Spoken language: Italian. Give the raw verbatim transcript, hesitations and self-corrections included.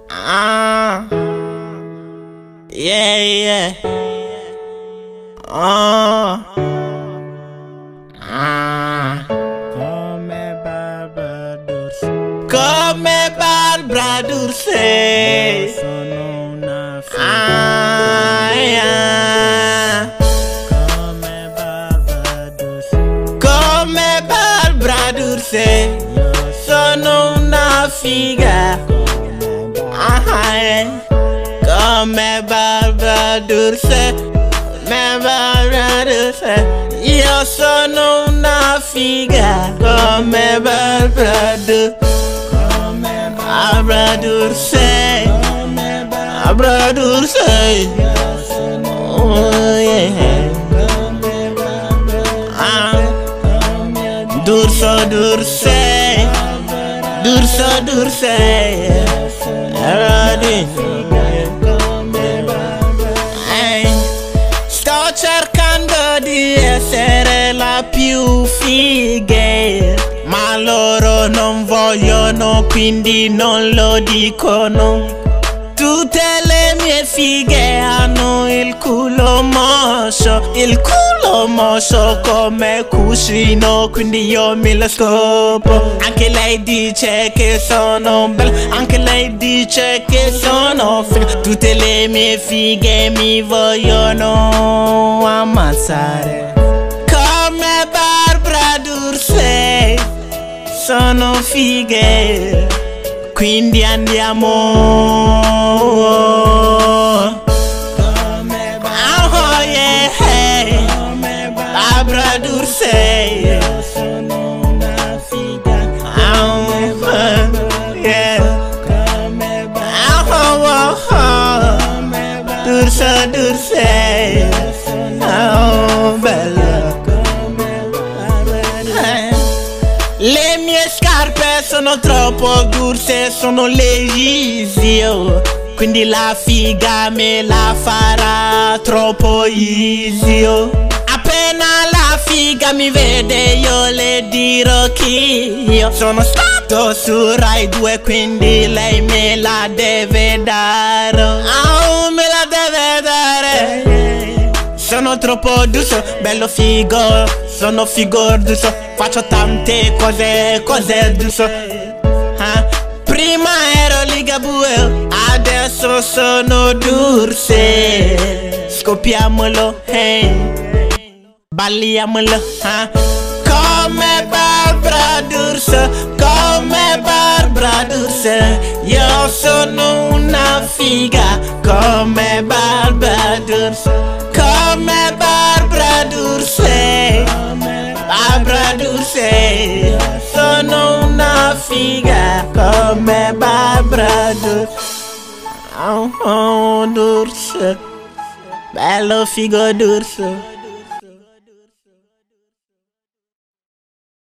Ah, yeah, yeah. Oh, ah. Come Barbara D'Urso, Come Barbara D'Urso, sono una ah, yeah. Come Barbara D'Urso, Come Barbara D'Urso, sono una figa. Ah, yeah. Come Barbara D'Urso, come Barbara D'Urso, io sono una figa. Come Barbara D'Urso, come Barbara D'Urso, Come Barbara D'Urso, oh yeah. Ah, D'Urso, D'Urso, D'Urso, D'Urso, eh, sto cercando di essere la più figa, ma loro non vogliono, quindi non lo dicono. Tutte le mie fighe hanno il culo moscio, il culo moscio come cuscino, quindi io me lo scopo. Anche lei dice che sono bella, anche lei dice che sono figa. Tutte le mie fighe mi vogliono ammazzare. Come Barbara D'Urso, sono fighe, quindi andiamo. Come Oh yeah, Come Barbara D'Urso, sono una figa. oh yeah, Come oh oh oh, D'Urso, D'Urso, oh bella. Le mie scarpe sono troppo d'Urso, sono le Yeezy, oh. Quindi la figa me la farà troppo easy, oh. Appena la figa mi vede io le dirò chi io sono stato su Rai due, quindi lei me la deve dare, oh, me la deve dare. Sono troppo d'Urso, bello figo, sono figo d'Urso, faccio tante cose, cose d'Urso. Ah, prima ero Ligabue, adesso sono d'Urso. Scopiamolo, hey, balliamolo, ah. Come Barbara D'Urso, come Barbara D'Urso, io sono una figa. Come Barbara D'Urso, come Barbara D'Urso, Barbara D'Urso, sono una figa. Come Barbara D'Urso, oh, oh, D'Urso, bello figo d'Urso.